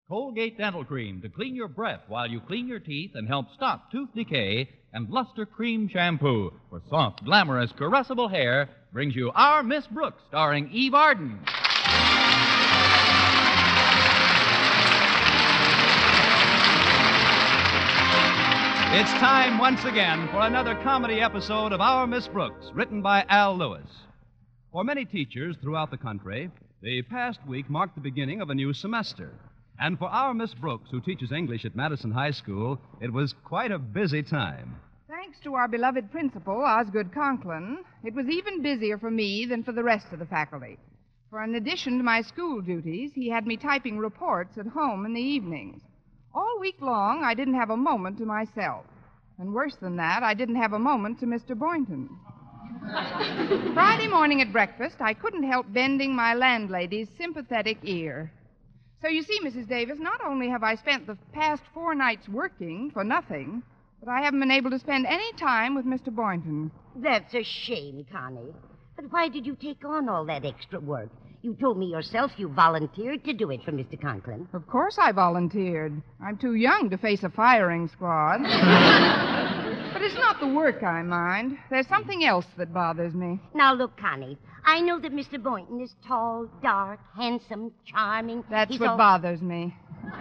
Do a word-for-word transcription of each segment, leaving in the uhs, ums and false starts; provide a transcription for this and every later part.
Colgate Dental Cream to clean your breath while you clean your teeth and help stop tooth decay. And Luster Cream Shampoo for soft, glamorous, caressable hair brings you Our Miss Brooks, starring Eve Arden. It's time once again for another comedy episode of Our Miss Brooks, written by Al Lewis. For many teachers throughout the country, the past week marked the beginning of a new semester. And for our Miss Brooks, who teaches English at Madison High School, it was quite a busy time. Thanks to our beloved principal, Osgood Conklin, it was even busier for me than for the rest of the faculty. For in addition to my school duties, he had me typing reports at home in the evenings. All week long, I didn't have a moment to myself. And worse than that, I didn't have a moment to Mister Boynton. Friday morning at breakfast, I couldn't help bending my landlady's sympathetic ear. So you see, Missus Davis, not only have I spent the past four nights working for nothing, but I haven't been able to spend any time with Mister Boynton. That's a shame, Connie. But why did you take on all that extra work? You told me yourself you volunteered to do it for Mister Conklin. Of course I volunteered. I'm too young to face a firing squad. But it's not the work I mind. There's something else that bothers me. Now, look, Connie, I know that Mister Boynton is tall, dark, handsome, charming. That's He's what all... bothers me.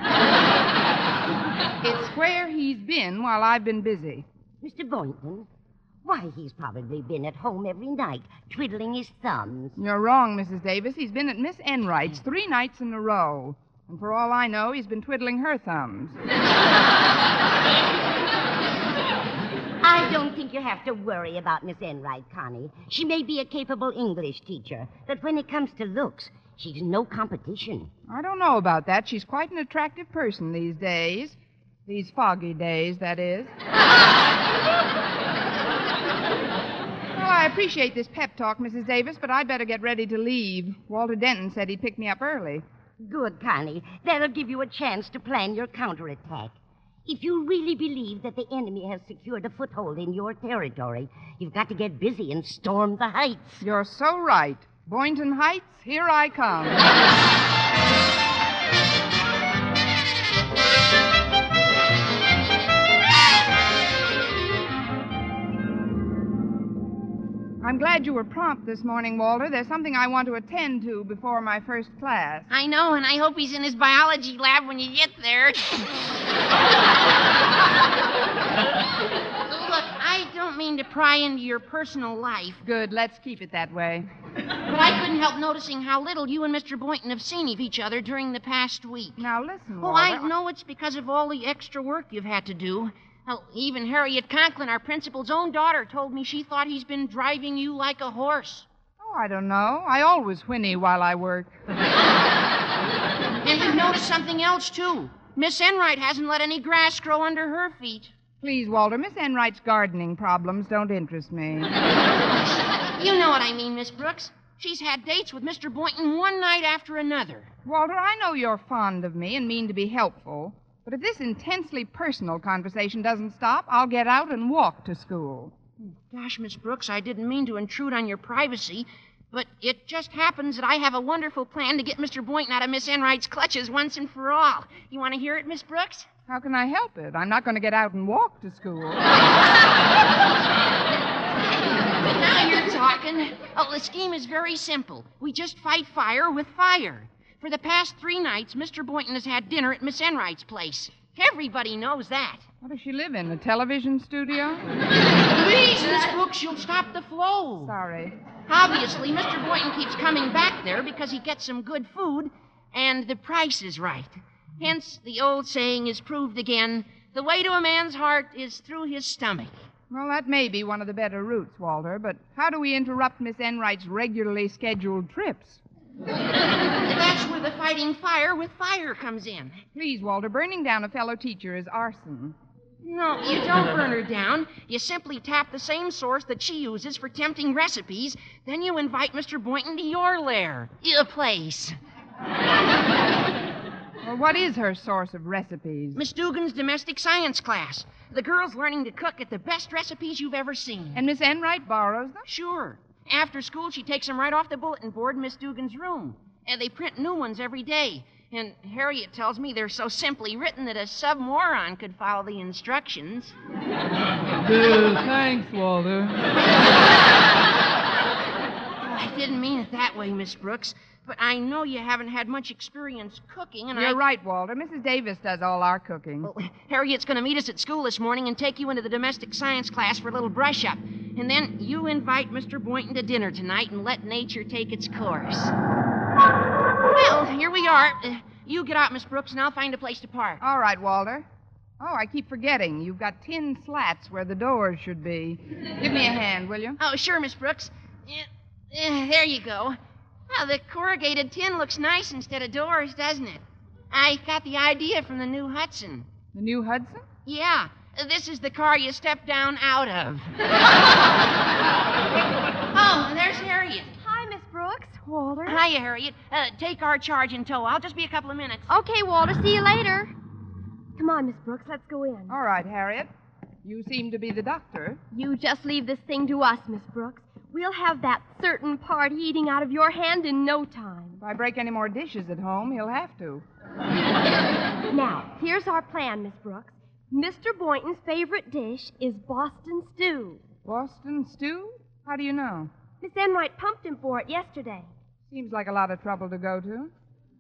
It's where he's been while I've been busy. Mister Boynton? Why, he's probably been at home every night, twiddling his thumbs. You're wrong, Missus Davis. He's been at Miss Enright's three nights in a row. And for all I know, he's been twiddling her thumbs. I don't think you have to worry about Miss Enright, Connie. She may be a capable English teacher, but when it comes to looks, she's no competition. I don't know about that. She's quite an attractive person these days. These foggy days, that is. Well, I appreciate this pep talk, Missus Davis, but I'd better get ready to leave. Walter Denton said he'd pick me up early. Good, Connie. That'll give you a chance to plan your counterattack. If you really believe that the enemy has secured a foothold in your territory, you've got to get busy and storm the heights. You're so right. Boynton Heights, here I come. I'm glad you were prompt this morning, Walter. There's something I want to attend to before my first class. I know, and I hope he's in his biology lab when you get there. Look, I don't mean to pry into your personal life. Good, let's keep it that way. But I couldn't help noticing how little you and Mister Boynton have seen of each other during the past week. Now, listen, Oh, Walter. I know it's because of all the extra work you've had to do. Well, even Harriet Conklin, our principal's own daughter, told me she thought he's been driving you like a horse. Oh, I don't know. I always whinny while I work. And you've noticed something else, too. Miss Enright hasn't let any grass grow under her feet. Please, Walter, Miss Enright's gardening problems don't interest me. You know what I mean, Miss Brooks. She's had dates with Mister Boynton one night after another. Walter, I know you're fond of me and mean to be helpful. But if this intensely personal conversation doesn't stop, I'll get out and walk to school. Gosh, Miss Brooks, I didn't mean to intrude on your privacy, but it just happens that I have a wonderful plan to get Mister Boynton out of Miss Enright's clutches once and for all. You want to hear it, Miss Brooks? How can I help it? I'm not going to get out and walk to school. Now you're talking. Oh, the scheme is very simple. We just fight fire with fire. For the past three nights, Mister Boynton has had dinner at Miss Enright's place. Everybody knows that. What does she live in, a television studio? Please, Miss Brooks, you'll stop the flow. Sorry. Obviously, Mister Boynton keeps coming back there because he gets some good food, and the price is right. Hence, the old saying is proved again, the way to a man's heart is through his stomach. Well, that may be one of the better routes, Walter, but how do we interrupt Miss Enright's regularly scheduled trips? That's where the fighting fire with fire comes in. Please, Walter, burning down a fellow teacher is arson. No, you don't burn her down. You simply tap the same source that she uses for tempting recipes. Then you invite Mister Boynton to your lair, your place. Well, what is her source of recipes? Miss Dugan's domestic science class. The girl's learning to cook at the best recipes you've ever seen. And Miss Enright borrows them? Sure. After school, she takes them right off the bulletin board in Miss Dugan's room. And they print new ones every day. And Harriet tells me they're so simply written that a submoron could follow the instructions. Uh, thanks, Walter. I didn't mean it that way, Miss Brooks. But I know you haven't had much experience cooking, and You're I... right, Walter. Missus Davis does all our cooking. Well, Harriet's going to meet us at school this morning and take you into the domestic science class for a little brush-up. And then you invite Mister Boynton to dinner tonight and let nature take its course. Well, here we are. Uh, you get out, Miss Brooks, and I'll find a place to park. All right, Walter. Oh, I keep forgetting. You've got tin slats where the doors should be. Give me a hand, will you? Oh, sure, Miss Brooks. Uh, uh, there you go. Well, the corrugated tin looks nice instead of doors, doesn't it? I got the idea from the new Hudson. The new Hudson? Yeah. uh, This is the car you step down out of. Oh, there's Harriet. Hi, Miss Brooks. Walter. Hiya, Harriet. Uh, take our charge in tow. I'll just be a couple of minutes. Okay, Walter. See you later. Come on, Miss Brooks. Let's go in. All right, Harriet. You seem to be the doctor. You just leave this thing to us, Miss Brooks. We'll have that certain party eating out of your hand in no time. If I break any more dishes at home, he'll have to. Now, here's our plan, Miss Brooks. Mister Boynton's favorite dish is Boston stew. Boston stew? How do you know? Miss Enright pumped him for it yesterday. Seems like a lot of trouble to go to.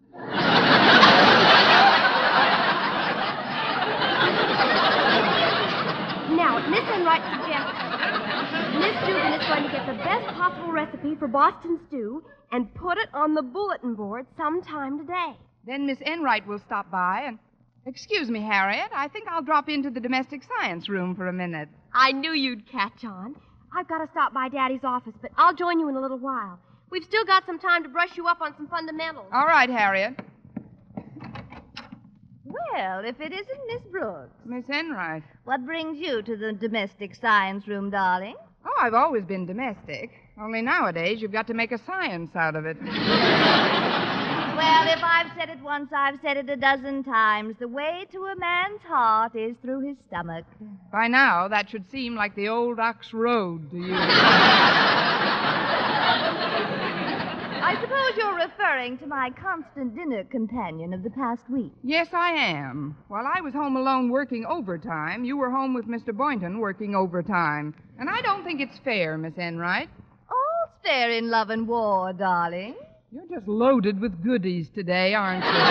Now, Miss Enright suggests Miss Dugan is going to get the best possible recipe for Boston stew and put it on the bulletin board sometime today. Then Miss Enright will stop by and... Excuse me, Harriet. I think I'll drop into the domestic science room for a minute. I knew you'd catch on. I've got to stop by Daddy's office, but I'll join you in a little while. We've still got some time to brush you up on some fundamentals. All right, Harriet. Well, if it isn't Miss Brooks. Miss Enright. What brings you to the domestic science room, darling? Oh, I've always been domestic. Only nowadays you've got to make a science out of it. Well, if I've said it once, I've said it a dozen times. The way to a man's heart is through his stomach. By now, that should seem like the old Ox Road to you. I suppose you're referring to my constant dinner companion of the past week. Yes, I am. While I was home alone working overtime, you were home with Mister Boynton working overtime. And I don't think it's fair, Miss Enright. All's fair in love and war, darling. You're just loaded with goodies today, aren't you?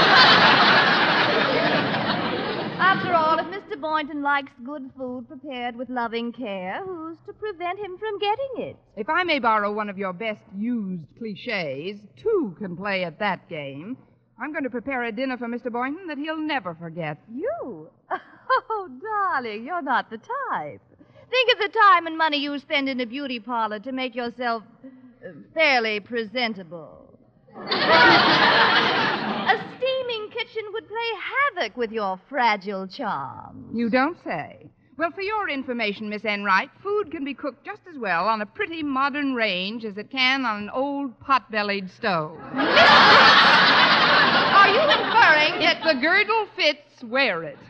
After all, if Mister Boynton likes good food prepared with loving care, who's to prevent him from getting it? If I may borrow one of your best used cliches, two can play at that game. I'm going to prepare a dinner for Mister Boynton that he'll never forget. You? Oh, darling, you're not the type. Think of the time and money you spend in a beauty parlor to make yourself uh, fairly presentable. A steaming kitchen would play havoc with your fragile charms. You don't say. Well, for your information, Miss Enright, food can be cooked just as well on a pretty modern range as it can on an old pot-bellied stove. Are you inferring If the girdle fits, wear it.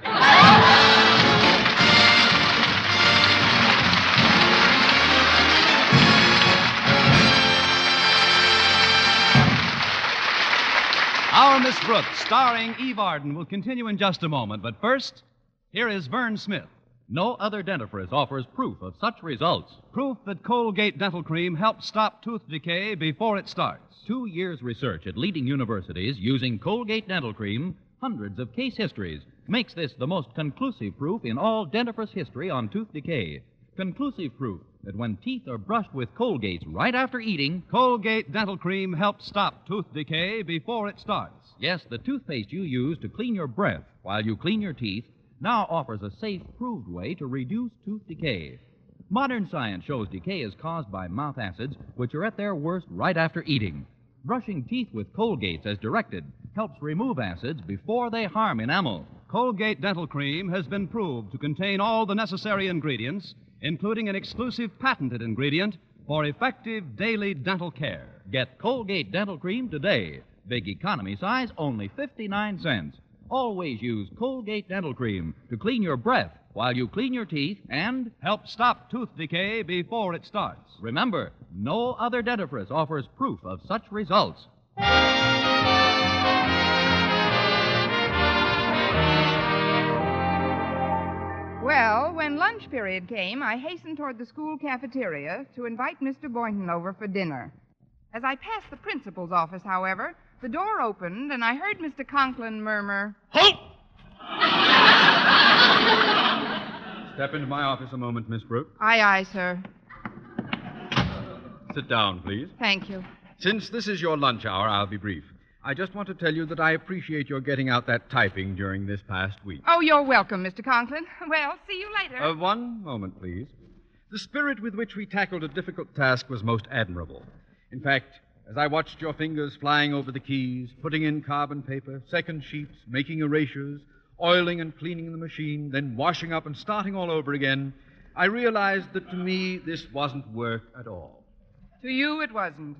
Our Miss Brooks, starring Eve Arden, will continue in just a moment. But first, here is Vern Smith. No other dentifrice offers proof of such results. Proof that Colgate Dental Cream helps stop tooth decay before it starts. Two years' research at leading universities using Colgate Dental Cream, hundreds of case histories, makes this the most conclusive proof in all dentifrice history on tooth decay. Conclusive proof that when teeth are brushed with Colgates right after eating, Colgate Dental Cream helps stop tooth decay before it starts. yes, the toothpaste you use to clean your breath while you clean your teeth now offers a safe, proved way to reduce tooth decay. Modern science shows decay is caused by mouth acids, which are at their worst right after eating. Brushing teeth with Colgates as directed helps remove acids before they harm enamel. Colgate Dental Cream has been proved to contain all the necessary ingredients, including an exclusive patented ingredient for effective daily dental care. Get Colgate Dental Cream today. Big economy size, only fifty-nine cents. Always use Colgate Dental Cream to clean your breath while you clean your teeth and Help stop tooth decay before it starts. remember, no other dentifrice offers proof of such results. lunch period came, I hastened toward the school cafeteria to invite Mister Boynton over for dinner. As I passed the principal's office, however, the door opened, and I heard Mister Conklin murmur, Halt! Step into my office a moment, Miss Brooks. Aye, aye, sir. Sit down, please. Thank you. Since this is your lunch hour, I'll be brief. I just want to tell you that I appreciate your getting out that typing during this past week. Oh, you're welcome, Mister Conklin. Well, see you later. Uh, one moment, please. The spirit with which we tackled a difficult task was most admirable. In fact, as I watched your fingers flying over the keys, putting in carbon paper, second sheets, making erasures, oiling and cleaning the machine, then washing up and starting all over again, I realized that to me this wasn't work at all. To you, it wasn't.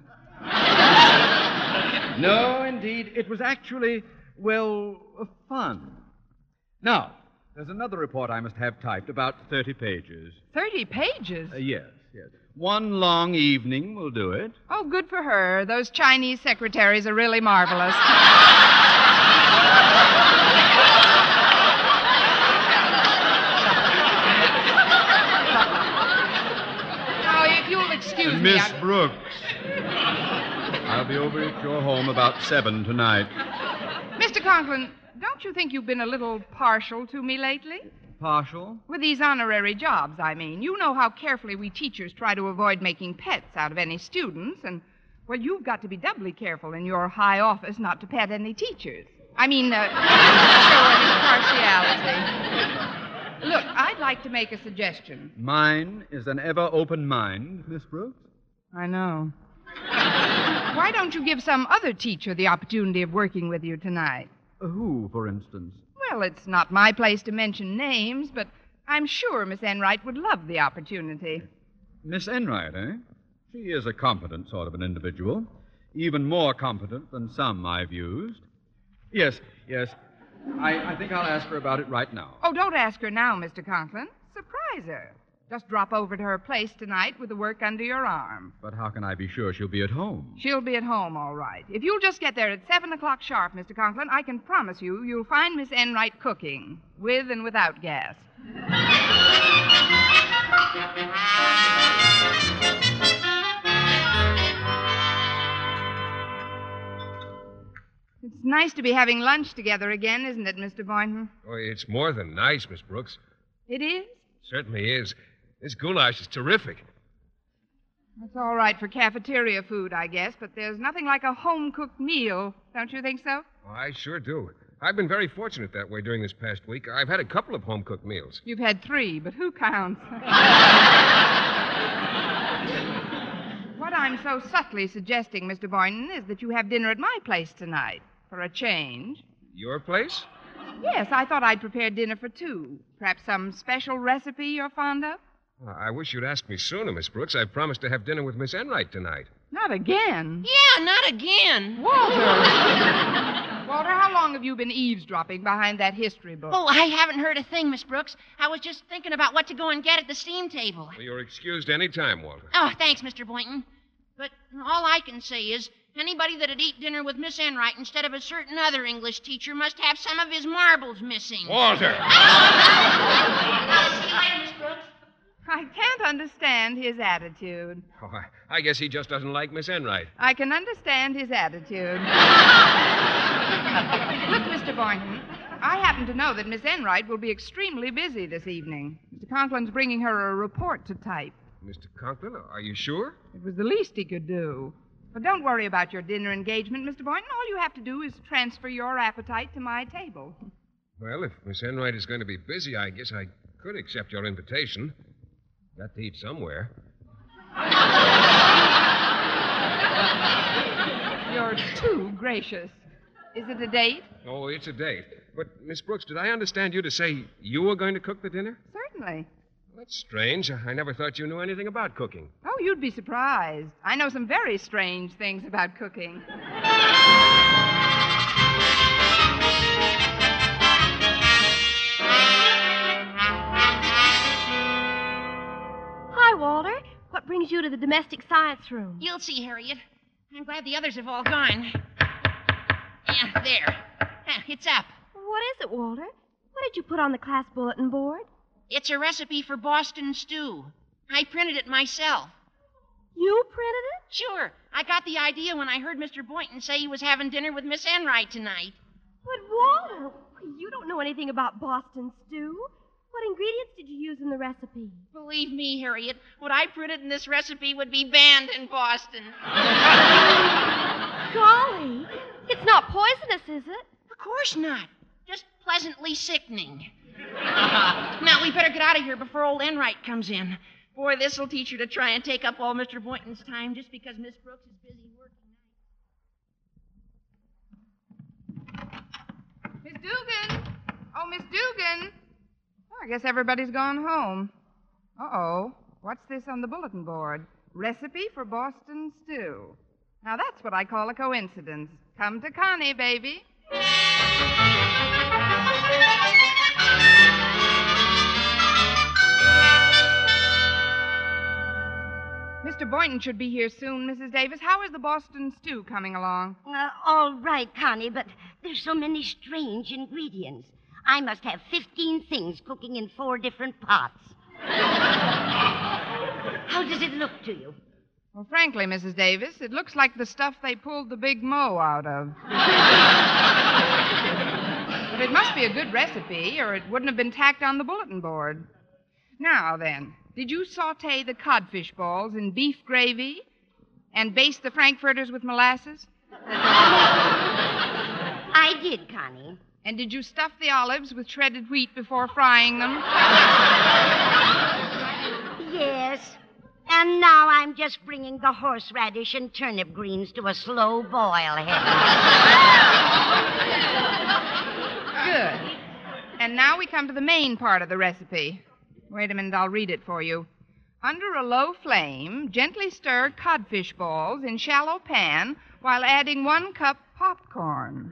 No, indeed. It was actually, well, uh, fun. Now, there's another report I must have typed, about thirty pages. Thirty pages? Uh, yes, yes. One long evening will do it. Oh, good for her. Those Chinese secretaries are really marvelous. Now, if you'll excuse me. Miss I... Brooks. I'll be over at your home about seven tonight. Mister Conklin, don't you think you've been a little partial to me lately? Partial? With these honorary jobs, I mean. You know how carefully we teachers try to avoid making pets out of any students, and, well, you've got to be doubly careful in your high office not to pet any teachers. I mean, uh, show any partiality. Look, I'd like to make a suggestion. Mine is an ever-open mind, Miss Brooks. I know. Why don't you give some other teacher the opportunity of working with you tonight? Uh, who, for instance? Well, it's not my place to mention names, but I'm sure Miss Enright would love the opportunity. Miss Enright, eh? She is a competent sort of an individual. Even more competent than some I've used. Yes, yes. I, I think I'll ask her about it right now. Oh, don't ask her now, Mister Conklin. Surprise her. Just drop over to her place tonight with the work under your arm. But how can I be sure she'll be at home? She'll be at home, all right. If you'll just get there at seven o'clock sharp, Mister Conklin, I can promise you you'll find Miss Enright cooking, with and without gas. It's nice to be having lunch together again, isn't it, Mister Boynton? Oh, it's more than nice, Miss Brooks. It is? Certainly is. This goulash is terrific. That's all right for cafeteria food, I guess, but there's nothing like a home-cooked meal. Don't you think so? Oh, I sure do. I've been very fortunate that way during this past week. I've had a couple of home-cooked meals. You've had three, but who counts? What I'm so subtly suggesting, Mister Boynton, is that you have dinner at my place tonight, for a change. Your place? Yes, I thought I'd prepare dinner for two. Perhaps some special recipe you're fond of? Well, I wish you'd asked me sooner, Miss Brooks. I promised to have dinner with Miss Enright tonight. Not again. Yeah, not again. Walter! Walter, how long have you been eavesdropping behind that history book? Oh, I haven't heard a thing, Miss Brooks. I was just thinking about what to go and get at the steam table. Well, you're excused any time, Walter. Oh, thanks, Mister Boynton. But all I can say is anybody that'd eat dinner with Miss Enright instead of a certain other English teacher must have some of his marbles missing. Walter! I'll see you later, Miss Brooks. I can't understand his attitude. Oh, I, I guess he just doesn't like Miss Enright. I can understand his attitude. Look, Mister Boynton, I happen to know that Miss Enright will be extremely busy this evening. Mister Conklin's bringing her a report to type. Mister Conklin, are you sure? It was the least he could do. But don't worry about your dinner engagement, Mister Boynton. All you have to do is transfer your appetite to my table. Well, if Miss Enright is going to be busy, I guess I could accept your invitation. Got to eat somewhere. You're too gracious. Is it a date? Oh, it's a date. But, Miss Brooks, did I understand you to say you were going to cook the dinner? Certainly. That's strange. I never thought you knew anything about cooking. Oh, you'd be surprised. I know some very strange things about cooking. Hi, Walter. What brings you to the domestic science room? You'll see, Harriet. I'm glad the others have all gone. Yeah, there. Huh, it's up. What is it, Walter? What did you put on the class bulletin board? It's a recipe for Boston stew. I printed it myself. You printed it? Sure. I got the idea when I heard Mister Boynton say he was having dinner with Miss Enright tonight. But, Walter, you don't know anything about Boston stew. What ingredients did you use in the recipe? Believe me, Harriet, what I printed in this recipe would be banned in Boston. Golly, it's not poisonous, is it? Of course not. Just pleasantly sickening. Now, we better get out of here before old Enright comes in. Boy, this'll teach her to try and take up all Mister Boynton's time just because Miss Brooks is busy working. Miss Dugan! Oh, Miss Dugan! Oh, I guess everybody's gone home. Uh-oh. What's this on the bulletin board? Recipe for Boston stew. Now, that's what I call a coincidence. Come to Connie, baby. Mister Boynton should be here soon, Missus Davis. How is the Boston stew coming along? Uh, all right, Connie, but there's so many strange ingredients. I must have fifteen things cooking in four different pots. How does it look to you? Well, frankly, Missus Davis, it looks like the stuff they pulled the Big Mo out of. But it must be a good recipe, or it wouldn't have been tacked on the bulletin board. Now, then, did you saute the codfish balls in beef gravy and baste the frankfurters with molasses? I did, Connie. And did you stuff the olives with shredded wheat before frying them? Yes. And now I'm just bringing the horseradish and turnip greens to a slow boil, Henry. Good. And now we come to the main part of the recipe. Wait a minute, I'll read it for you. Under a low flame, gently stir codfish balls in shallow pan while adding one cup popcorn.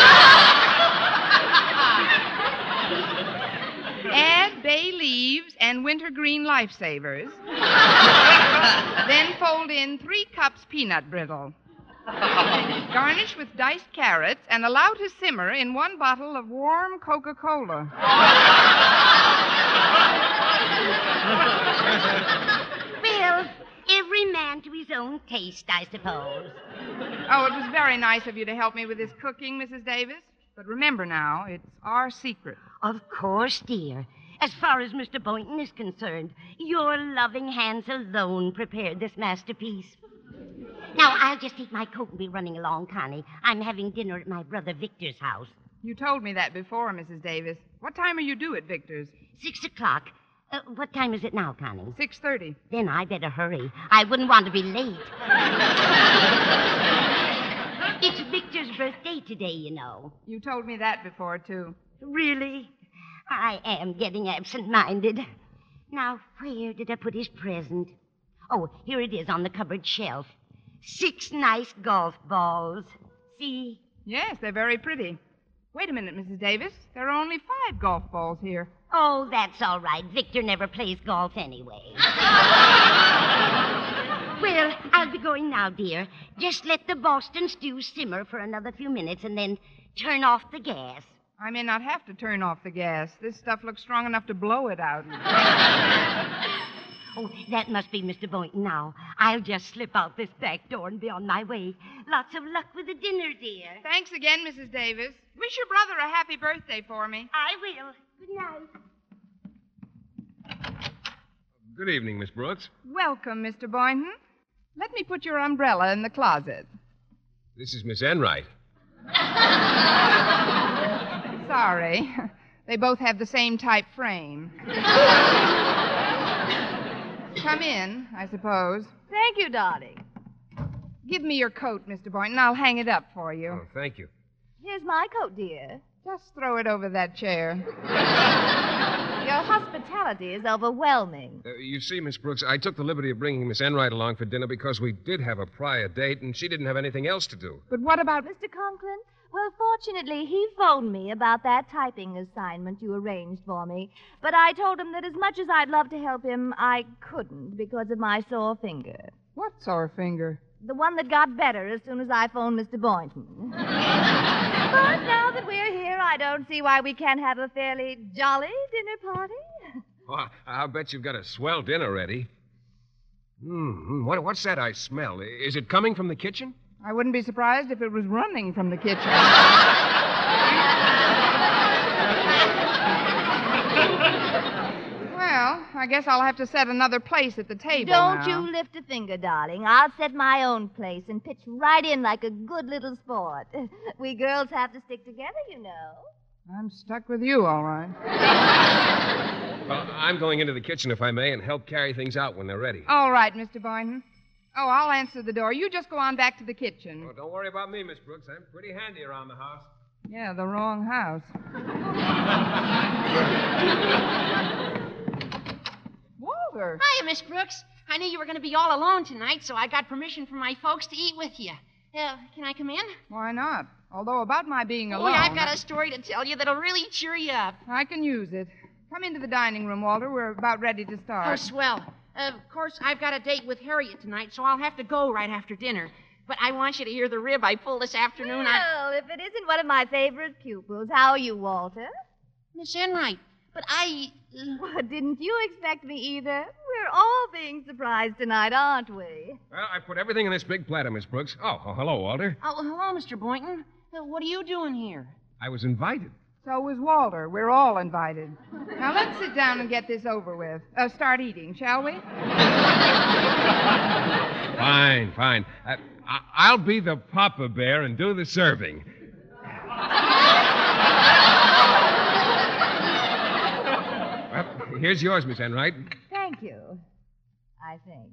Add bay leaves and wintergreen lifesavers. Then fold in three cups peanut brittle. Garnish with diced carrots and allow to simmer in one bottle of warm Coca-Cola. Well, every man to his own taste, I suppose. Oh, it was very nice of you to help me with this cooking, Missus Davis. But remember now, it's our secret. Of course, dear. As far as Mister Boynton is concerned, your loving hands alone prepared this masterpiece. Now, I'll just take my coat and be running along, Connie. I'm having dinner at my brother Victor's house. You told me that before, Missus Davis. What time are you due at Victor's? Six o'clock. Uh, what time is it now, Connie? Six thirty. Then I better hurry. I wouldn't want to be late. It's Victor's birthday today, you know. You told me that before, too. Really? I am getting absent-minded. Now, where did I put his present? Oh, here it is on the cupboard shelf. Six nice golf balls. See? Yes, they're very pretty. Wait a minute, Missus Davis. There are only five golf balls here. Oh, that's all right. Victor never plays golf anyway. Well, I'll be going now, dear. Just let the Boston stew simmer for another few minutes and then turn off the gas. I may not have to turn off the gas. This stuff looks strong enough to blow it out. Oh, that must be Mister Boynton now. I'll just slip out this back door and be on my way. Lots of luck with the dinner, dear. Thanks again, Missus Davis. Wish your brother a happy birthday for me. I will. Good night. Good evening, Miss Brooks. Welcome, Mister Boynton. Let me put your umbrella in the closet. This is Miss Enright. Sorry. They both have the same type frame. Come in, I suppose. Thank you, darling. Give me your coat, Mister Boynton. I'll hang it up for you. Oh, thank you. Here's my coat, dear. Just throw it over that chair. Your hospitality is overwhelming. Uh, you see, Miss Brooks, I took the liberty of bringing Miss Enright along for dinner because we did have a prior date, and she didn't have anything else to do. But what about... Mister Conklin? Well, fortunately, he phoned me about that typing assignment you arranged for me. But I told him that as much as I'd love to help him, I couldn't because of my sore finger. What sore finger? The one that got better as soon as I phoned Mister Boynton. But now that we're here, I don't see why we can't have a fairly jolly dinner party. Oh, I'll bet you've got a swell dinner ready. Hmm, what, what's that I smell? Is it coming from the kitchen? I wouldn't be surprised if it was running from the kitchen. Well, I guess I'll have to set another place at the table Don't now. you lift a finger, darling. I'll set my own place and pitch right in like a good little sport. We girls have to stick together, you know. I'm stuck with you, all right. Well, I'm going into the kitchen, if I may, and help carry things out when they're ready. All right, Mister Boynton. Oh, I'll answer the door. You just go on back to the kitchen. Oh, don't worry about me, Miss Brooks. I'm pretty handy around the house. Yeah, the wrong house. Walter. Hiya, Miss Brooks. I knew you were going to be all alone tonight, so I got permission from my folks to eat with you. Uh, can I come in? Why not? Although about my being alone... Oh, I've got a story to tell you that'll really cheer you up. I can use it. Come into the dining room, Walter. We're about ready to start. Oh, swell. Uh, of course, I've got a date with Harriet tonight, so I'll have to go right after dinner. But I want you to hear the rib I pulled this afternoon. I... Well, if it isn't one of my favorite pupils, how are you, Walter? Miss Enright, but I... Uh... Well, didn't you expect me either? We're all being surprised tonight, aren't we? Well, I put everything in this big platter, Miss Brooks. Oh, oh hello, Walter. Oh, hello, Mister Boynton. Uh, what are you doing here? I was invited. So was Walter. We're all invited. Now, let's sit down and get this over with. Uh, start eating, shall we? Fine, fine. Uh, I- I'll be the Papa Bear and do the serving. Well, here's yours, Miss Enright. Thank you, I think.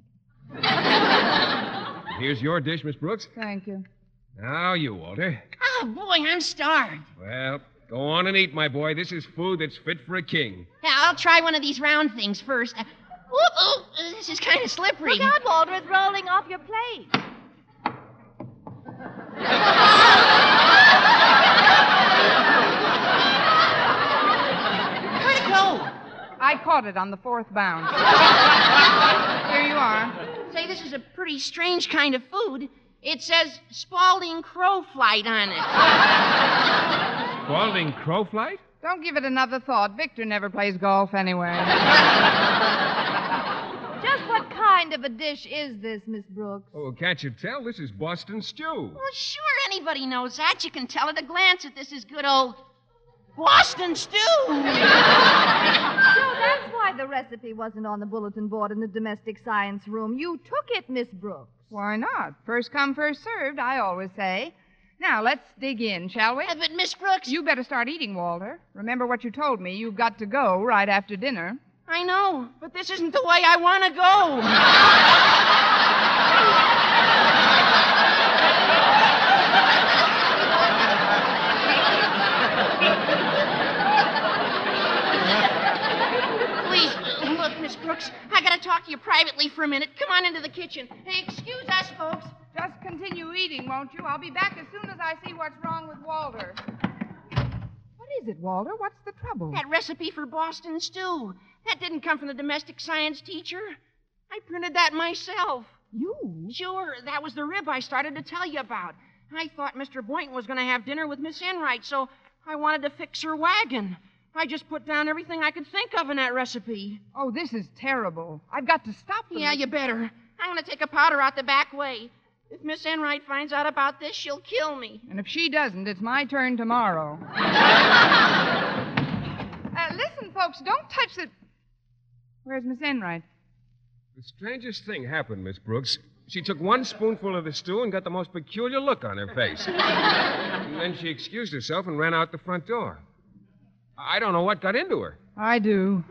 Here's your dish, Miss Brooks. Thank you. Now you, Walter. Oh, boy, I'm starved. Well, go on and eat, my boy. This is food that's fit for a king. Yeah, I'll try one of these round things first. Uh, whoop, oh, uh, this is kind of slippery. Look out, Walter, it's rolling off your plate. Where'd it go? I caught it on the fourth bounce. Here you are. Say, this is a pretty strange kind of food. It says Spalding Crow Flight on it. Spalding Crow Flight? Don't give it another thought. Victor never plays golf anyway. Just what kind of a dish is this, Miss Brooks? Oh, can't you tell? This is Boston stew. Well, sure, anybody knows that. You can tell at a glance that this is good old Boston stew. So that's why the recipe wasn't on the bulletin board in the domestic science room. You took it, Miss Brooks. Why not? First come, first served, I always say. Now, let's dig in, shall we? Uh, but, Miss Brooks... You better start eating, Walter. Remember what you told me. You've got to go right after dinner. I know, but this isn't the way I want to go. Please, look, Miss Brooks, I got to talk to you privately for a minute. Come on into the kitchen. Hey, excuse us, folks. Just continue eating, won't you? I'll be back as soon as I see what's wrong with Walter. What is it, Walter? What's the trouble? That recipe for Boston stew. That didn't come from the domestic science teacher. I printed that myself. You? Sure, that was the rib I started to tell you about. I thought Mister Boynton was going to have dinner with Miss Enright, so I wanted to fix her wagon. I just put down everything I could think of in that recipe. Oh, this is terrible. I've got to stop them. Yeah, you better. I'm going to take a powder out the back way. If Miss Enright finds out about this, she'll kill me. And if she doesn't, it's my turn tomorrow. uh, listen, folks, don't touch the... Where's Miss Enright? The strangest thing happened, Miss Brooks. She took one spoonful of the stew and got the most peculiar look on her face. And then she excused herself and ran out the front door. I don't know what got into her. I do.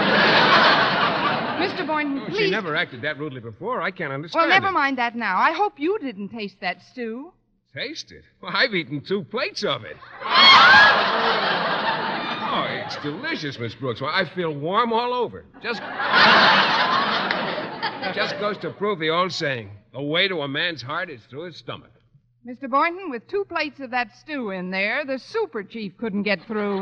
Mister Boynton, Oh, please... she never acted that rudely before. I can't understand Well, never it. mind that now. I hope you didn't taste that stew. Taste it? Well, I've eaten two plates of it. Oh, it's delicious, Miss Brooks. Well, I feel warm all over. Just... Just goes to prove the old saying, the way to a man's heart is through his stomach. Mister Boynton, with two plates of that stew in there, the super chief couldn't get through.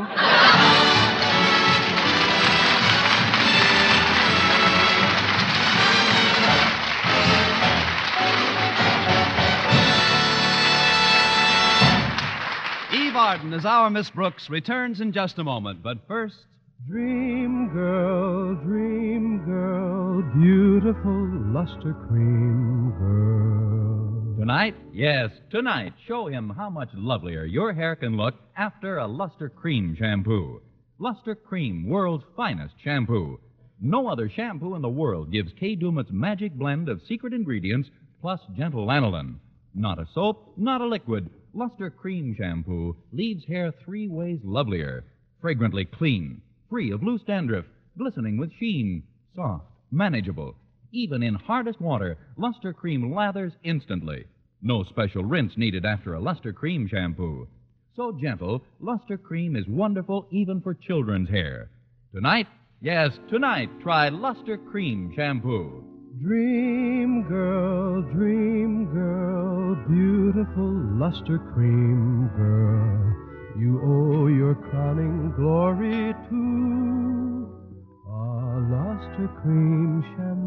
Eve Arden as our Miss Brooks returns in just a moment. But first, Dream girl, dream girl, beautiful luster cream girl. Tonight, yes, tonight, show him how much lovelier your hair can look after a Luster Cream shampoo. Luster Cream, world's finest shampoo. No other shampoo in the world gives Kay Daumit's magic blend of secret ingredients plus gentle lanolin. Not a soap, not a liquid. Luster Cream shampoo leaves hair three ways lovelier. Fragrantly clean, free of loose dandruff, glistening with sheen, soft, manageable. Even in hardest water, Luster Cream lathers instantly. No special rinse needed after a Luster Cream shampoo. So gentle, Luster Cream is wonderful even for children's hair. Tonight, yes, tonight, try Luster Cream shampoo. Dream girl, dream girl, beautiful luster cream girl. You owe your crowning glory to a luster cream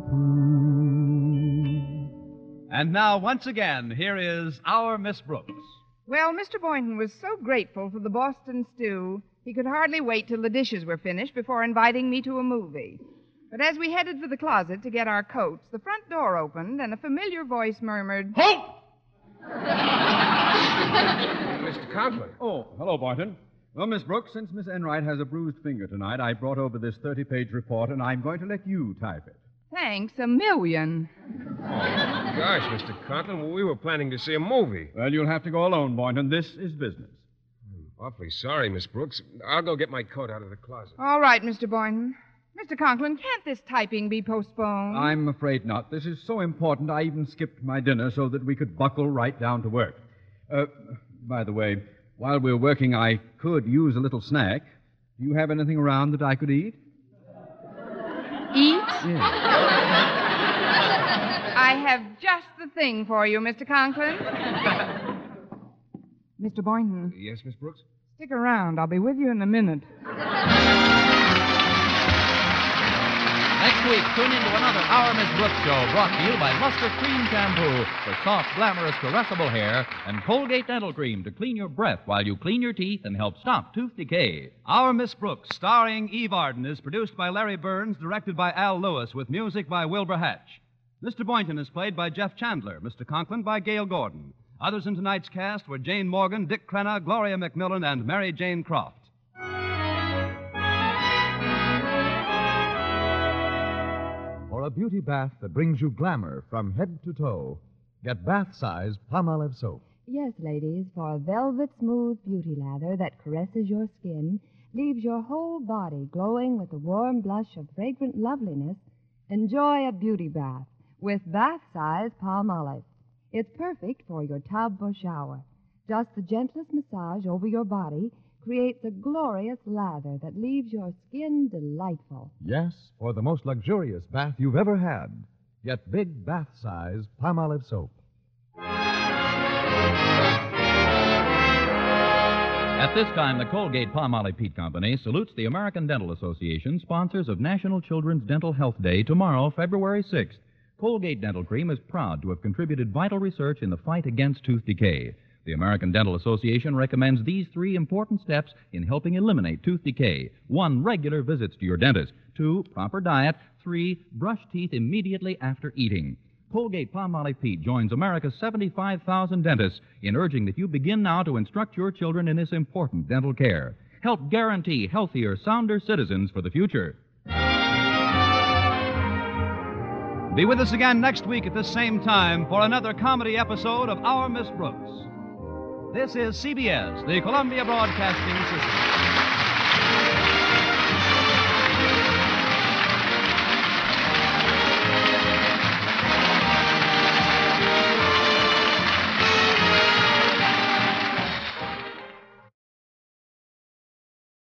shampoo. And now, once again, here is our Miss Brooks. Well, Mister Boynton was so grateful for the Boston stew, he could hardly wait till the dishes were finished before inviting me to a movie. But as we headed for the closet to get our coats, the front door opened and a familiar voice murmured, Halt! Mister Conklin. Oh, hello, Boynton. Well, Miss Brooks, since Miss Enright has a bruised finger tonight, I brought over this thirty-page report, and I'm going to let you type it. Thanks a million. Oh, gosh, Mister Conklin, well, we were planning to see a movie. Well, you'll have to go alone, Boynton. This is business. I'm awfully sorry, Miss Brooks. I'll go get my coat out of the closet. All right, Mister Boynton. Mister Conklin, can't this typing be postponed? I'm afraid not. This is so important, I even skipped my dinner so that we could buckle right down to work. Uh, by the way, while we're working, I could use a little snack. Do you have anything around that I could eat? Eat? Yes. I have just the thing for you, Mister Conklin. Mister Boynton. Yes, Miss Brooks? Stick around. I'll be with you in a minute. Next week, tune into another Our Miss Brooks show brought to you by Luster Cream Shampoo for soft, glamorous, caressable hair and Colgate Dental Cream to clean your breath while you clean your teeth and help stop tooth decay. Our Miss Brooks, starring Eve Arden, is produced by Larry Burns, directed by Al Lewis, with music by Wilbur Hatch. Mister Boynton is played by Jeff Chandler, Mister Conklin by Gail Gordon. Others in tonight's cast were Jane Morgan, Dick Crenna, Gloria McMillan, and Mary Jane Croft. For a beauty bath that brings you glamour from head to toe, get bath-size Palmolive soap. Yes, ladies, for a velvet smooth beauty lather that caresses your skin, leaves your whole body glowing with the warm blush of fragrant loveliness, enjoy a beauty bath with bath-size Palmolive. It's perfect for your tub or shower. Just the gentlest massage over your body creates a glorious lather that leaves your skin delightful. Yes, for the most luxurious bath you've ever had, get big bath-size Palmolive soap. At this time, the Colgate Palmolive Peat Company salutes the American Dental Association, sponsors of National Children's Dental Health Day tomorrow, February sixth. Colgate Dental Cream is proud to have contributed vital research in the fight against tooth decay. The American Dental Association recommends these three important steps in helping eliminate tooth decay. One, regular visits to your dentist. Two, proper diet. Three, brush teeth immediately after eating. Colgate Palmolive Peat joins America's seventy-five thousand dentists in urging that you begin now to instruct your children in this important dental care. Help guarantee healthier, sounder citizens for the future. Be with us again next week at this same time for another comedy episode of Our Miss Brooks. This is C B S, the Columbia Broadcasting System.